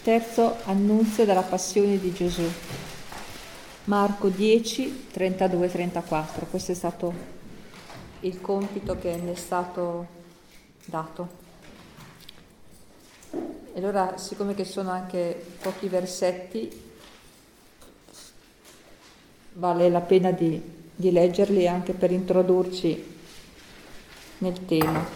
terzo annunzio della passione di Gesù. Marco 10, 32-34. Questo è stato il compito che mi è stato dato. E allora, siccome che sono anche pochi versetti, vale la pena di leggerli anche per introdurci nel tema.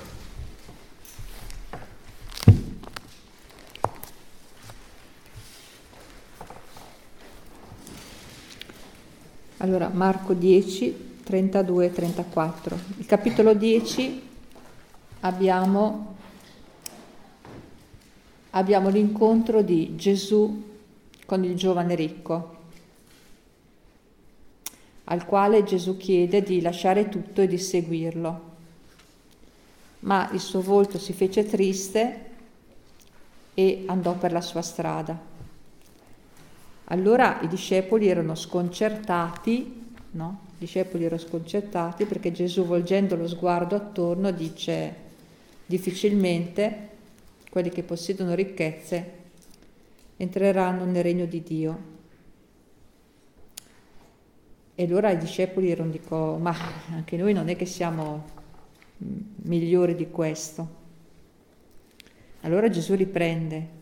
Allora, Marco 10, 32-34. Il capitolo 10 abbiamo l'incontro di Gesù con il giovane ricco, al quale Gesù chiede di lasciare tutto e di seguirlo. Ma il suo volto si fece triste e andò per la sua strada. Allora i discepoli erano sconcertati, no? I discepoli erano sconcertati perché Gesù, volgendo lo sguardo attorno, dice: difficilmente quelli che possiedono ricchezze entreranno nel regno di Dio. E allora i discepoli dicono: ma anche noi non è che siamo migliori di questo. Allora Gesù riprende: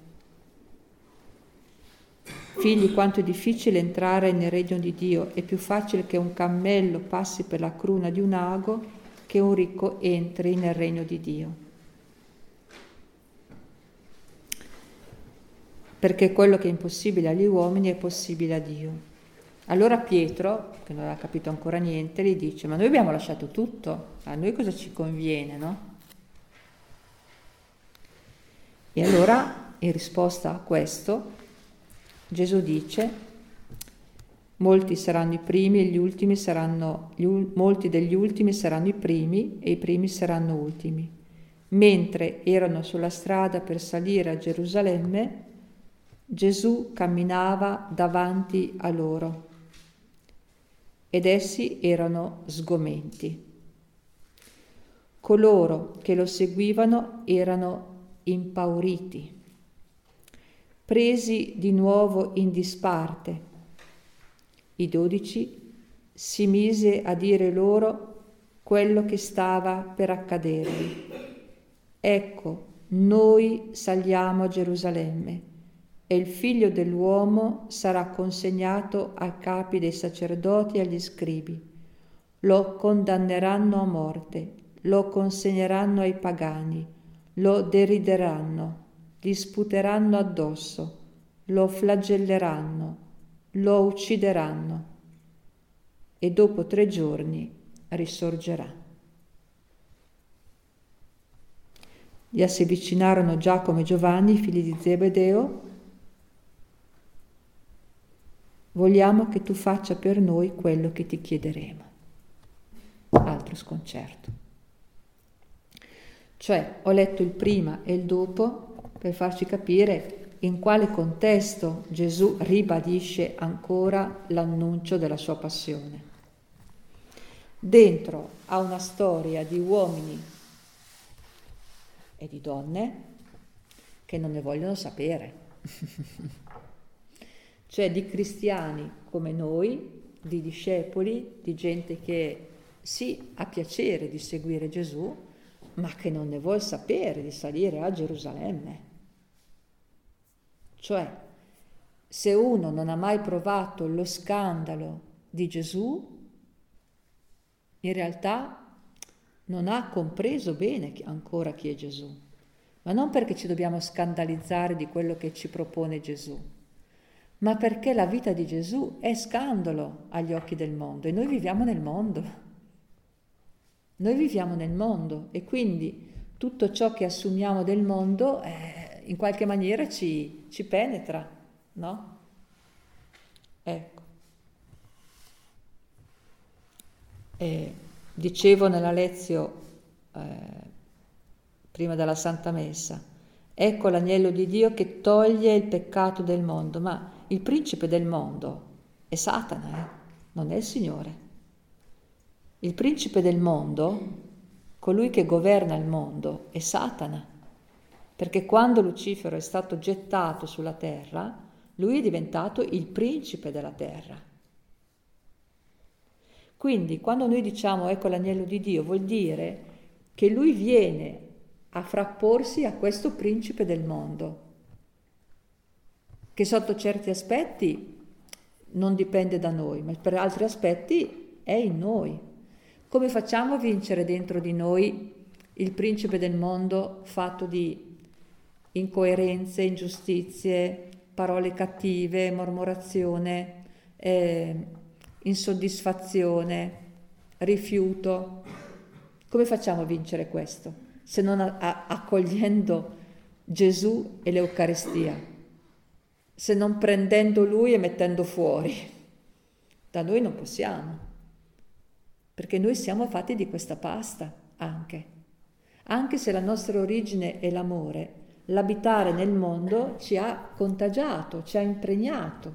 figli, quanto è difficile entrare nel regno di Dio, è più facile che un cammello passi per la cruna di un ago che un ricco entri nel regno di Dio. Perché quello che è impossibile agli uomini è possibile a Dio. Allora Pietro, che non aveva capito ancora niente, gli dice: ma noi abbiamo lasciato tutto, a noi cosa ci conviene, no? E allora, in risposta a questo, Gesù dice: molti saranno i primi e gli ultimi molti degli ultimi saranno i primi e i primi saranno ultimi. Mentre erano sulla strada per salire a Gerusalemme, Gesù camminava davanti a loro ed essi erano sgomenti. Coloro che lo seguivano erano impauriti, presi di nuovo in disparte. I 12 si mise a dire loro quello che stava per accadergli. Ecco, noi saliamo a Gerusalemme e il figlio dell'uomo sarà consegnato ai capi dei sacerdoti e agli scribi. Lo condanneranno a morte, lo consegneranno ai pagani, lo derideranno, gli sputeranno addosso, lo flagelleranno, lo uccideranno e dopo 3 giorni risorgerà. Gli si avvicinarono Giacomo e Giovanni, figli di Zebedeo. Vogliamo che tu faccia per noi quello che ti chiederemo. Altro sconcerto. Cioè, ho letto il prima e il dopo per farci capire in quale contesto Gesù ribadisce ancora l'annuncio della sua passione. Dentro a una storia di uomini e di donne che non ne vogliono sapere. Cioè di cristiani come noi, di discepoli, di gente che sì, ha piacere di seguire Gesù, ma che non ne vuol sapere di salire a Gerusalemme. Cioè, se uno non ha mai provato lo scandalo di Gesù, in realtà non ha compreso bene ancora chi è Gesù. Ma non perché ci dobbiamo scandalizzare di quello che ci propone Gesù, ma perché la vita di Gesù è scandalo agli occhi del mondo e noi viviamo nel mondo. Noi viviamo nel mondo e quindi tutto ciò che assumiamo del mondo in qualche maniera ci penetra, no? Ecco. Dicevo nella lezione prima della Santa Messa, ecco l'agnello di Dio che toglie il peccato del mondo, ma il principe del mondo è Satana, non è il Signore. Il principe del mondo, colui che governa il mondo, è Satana. perché quando Lucifero è stato gettato sulla terra, lui è diventato il principe della terra. Quindi quando noi diciamo ecco l'agnello di Dio, vuol dire che lui viene a frapporsi a questo principe del mondo, che sotto certi aspetti non dipende da noi, ma per altri aspetti è in noi. Come facciamo a vincere dentro di noi il principe del mondo fatto di incoerenze, ingiustizie, parole cattive, mormorazione, insoddisfazione, rifiuto? Come facciamo a vincere questo? Se non accogliendo Gesù e l'Eucaristia, se non prendendo Lui e mettendo fuori. Da noi non possiamo, perché noi siamo fatti di questa pasta anche se la nostra origine è l'amore, l'abitare nel mondo ci ha contagiato, ci ha impregnato.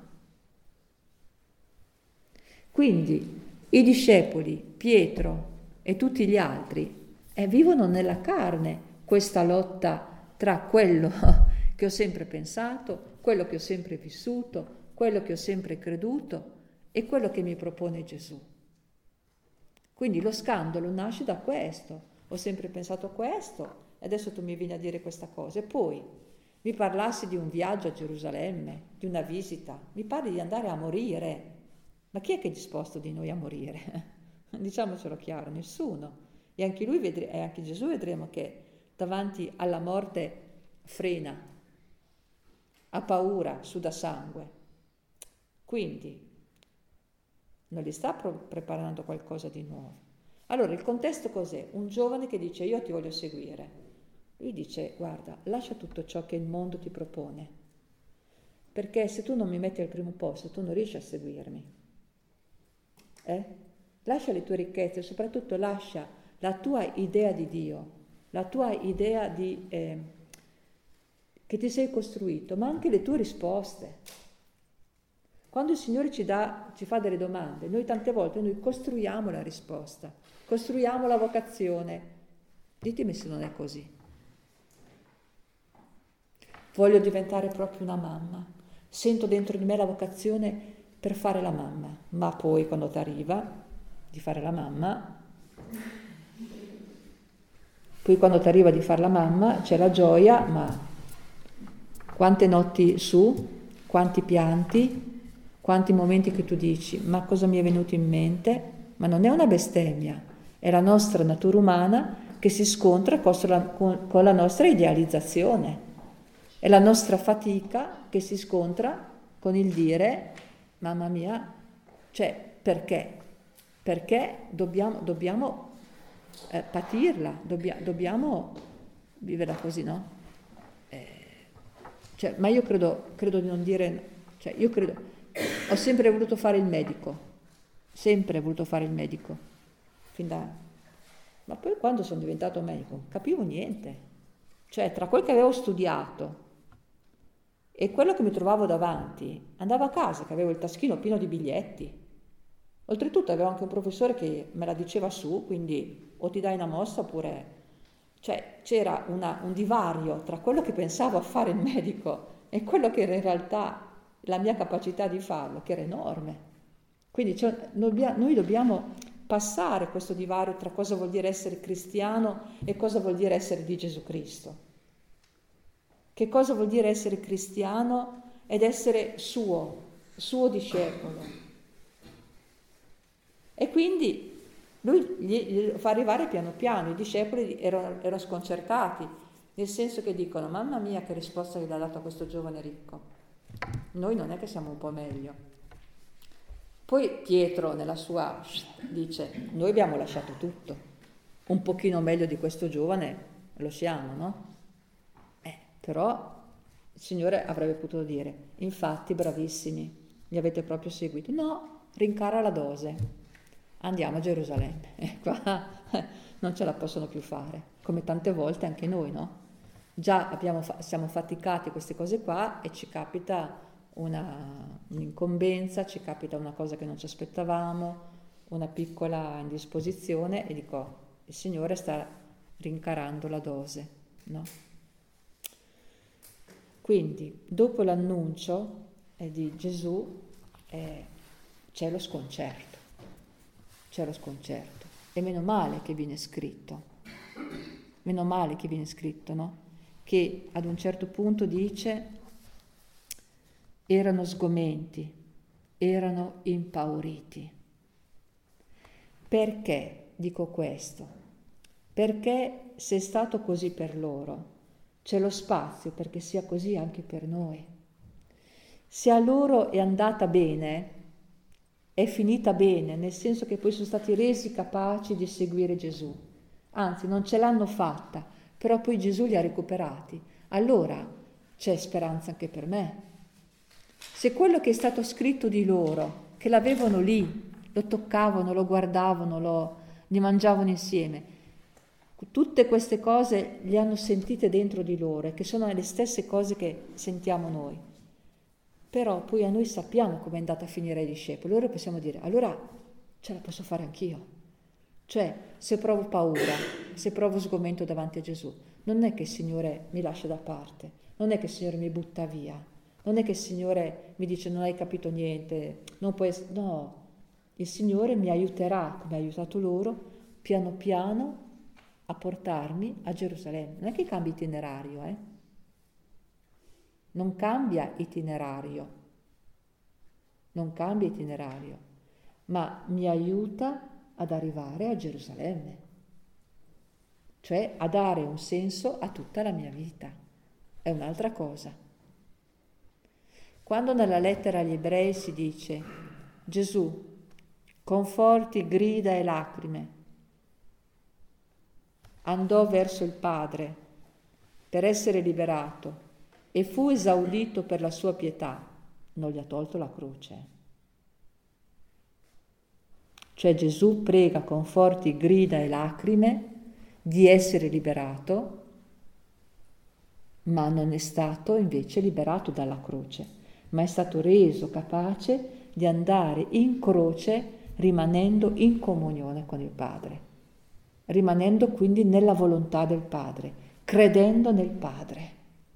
Quindi i discepoli, Pietro e tutti gli altri, vivono nella carne questa lotta tra quello che ho sempre pensato, quello che ho sempre vissuto, quello che ho sempre creduto e quello che mi propone Gesù. Quindi lo scandalo nasce da questo. Ho sempre pensato questo e adesso tu mi vieni a dire questa cosa. E poi mi parlassi di un viaggio a Gerusalemme, di una visita, mi parli di andare a morire. Ma chi è che è disposto di noi a morire? Diciamocelo chiaro, nessuno. E anche lui e anche Gesù vedremo che davanti alla morte frena, ha paura, suda sangue. Quindi non gli sta preparando qualcosa di nuovo. Allora il contesto cos'è? Un giovane che dice io ti voglio seguire. Lui dice guarda, lascia tutto ciò che il mondo ti propone, perché se tu non mi metti al primo posto tu non riesci a seguirmi. Lascia le tue ricchezze, soprattutto lascia la tua idea di Dio, la tua idea di che ti sei costruito, ma anche le tue risposte. Quando il Signore ci fa delle domande, noi tante volte costruiamo la risposta, costruiamo la vocazione. Ditemi se non è così. Voglio diventare proprio una mamma. Sento dentro di me la vocazione per fare la mamma, ma poi quando ti arriva di fare la mamma, c'è la gioia, ma quante notti su, quanti pianti, quanti momenti che tu dici, ma cosa mi è venuto in mente? Ma non è una bestemmia, è la nostra natura umana che si scontra con la nostra idealizzazione, è la nostra fatica che si scontra con il dire, mamma mia, cioè perché? Perché dobbiamo patirla, dobbiamo viverla così, no? Ma io credo di non dire, ho sempre voluto fare il medico, ma poi quando sono diventato medico non capivo niente, tra quel che avevo studiato e quello che mi trovavo davanti, andavo a casa che avevo il taschino pieno di biglietti, oltretutto avevo anche un professore che me la diceva su, quindi o ti dai una mossa oppure... c'era un divario tra quello che pensavo a fare il medico e quello che era in realtà la mia capacità di farlo, che era enorme. Quindi noi dobbiamo passare questo divario tra cosa vuol dire essere cristiano e cosa vuol dire essere di Gesù Cristo. Che cosa vuol dire essere cristiano ed essere suo discepolo. E quindi lui gli fa arrivare piano piano, i discepoli erano sconcertati, nel senso che dicono, mamma mia che risposta gli ha dato a questo giovane ricco. Noi non è che siamo un po' meglio. Poi Pietro nella sua dice, noi abbiamo lasciato tutto, un pochino meglio di questo giovane lo siamo, no? Però il Signore avrebbe potuto dire, infatti bravissimi, mi avete proprio seguito. No, rincara la dose. Andiamo a Gerusalemme, qua non ce la possono più fare, come tante volte anche noi, no? Già siamo faticati queste cose qua e ci capita un'incombenza, ci capita una cosa che non ci aspettavamo, una piccola indisposizione e dico, il Signore sta rincarando la dose, no? Quindi, dopo l'annuncio di Gesù, c'è lo sconcerto. C'è lo sconcerto. E meno male che viene scritto. Meno male che viene scritto, no? Che ad un certo punto dice: erano sgomenti, erano impauriti. Perché dico questo? Perché se è stato così per loro, c'è lo spazio perché sia così anche per noi. Se a loro è andata bene, è finita bene, nel senso che poi sono stati resi capaci di seguire Gesù. Anzi, non ce l'hanno fatta, però poi Gesù li ha recuperati. Allora c'è speranza anche per me. Se quello che è stato scritto di loro, che l'avevano lì, lo toccavano, lo guardavano, ne mangiavano insieme, tutte queste cose le hanno sentite dentro di loro, che sono le stesse cose che sentiamo noi. Però poi a noi sappiamo come è andata a finire ai discepoli, allora possiamo dire: allora ce la posso fare anch'io. Cioè, se provo paura, se provo sgomento davanti a Gesù, non è che il Signore mi lascia da parte, non è che il Signore mi butta via, non è che il Signore mi dice: non hai capito niente, non puoi... No, il Signore mi aiuterà, come ha aiutato loro, piano piano a portarmi a Gerusalemme. Non è che cambia itinerario, Non cambia itinerario, non cambia itinerario, ma mi aiuta ad arrivare a Gerusalemme, cioè a dare un senso a tutta la mia vita. È un'altra cosa. Quando nella lettera agli Ebrei si dice: Gesù, conforti, grida e lacrime, andò verso il Padre per essere liberato e fu esaudito per la sua pietà, non gli ha tolto la croce. Cioè Gesù prega con forti grida e lacrime di essere liberato, ma non è stato invece liberato dalla croce, ma è stato reso capace di andare in croce rimanendo in comunione con il Padre, rimanendo quindi nella volontà del Padre, credendo nel Padre.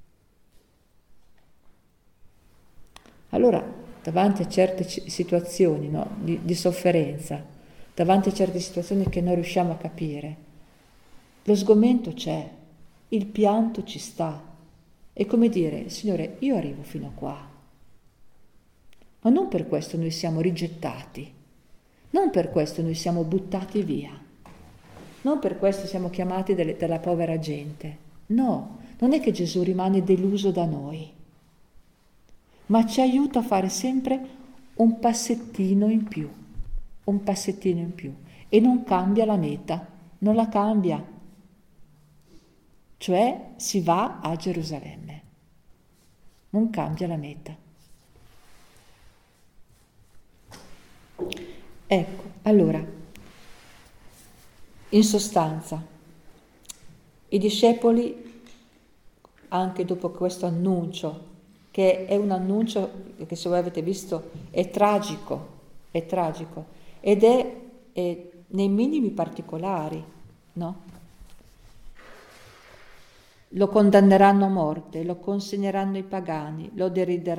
Allora, davanti a certe situazioni, no, di sofferenza, davanti a certe situazioni che non riusciamo a capire, lo sgomento c'è, il pianto ci sta. È come dire: Signore, io arrivo fino a qua, ma non per questo noi siamo rigettati, non per questo noi siamo buttati via, non per questo siamo chiamati della povera gente. No, non è che Gesù rimane deluso da noi, ma ci aiuta a fare sempre un passettino in più, e non cambia la meta, non la cambia, cioè si va a Gerusalemme, non cambia la meta. Ecco, allora, in sostanza, i discepoli, anche dopo questo annuncio, che è un annuncio che, se voi avete visto, è tragico, ed è nei minimi particolari, no? Lo condanneranno a morte, lo consegneranno ai pagani, lo derideranno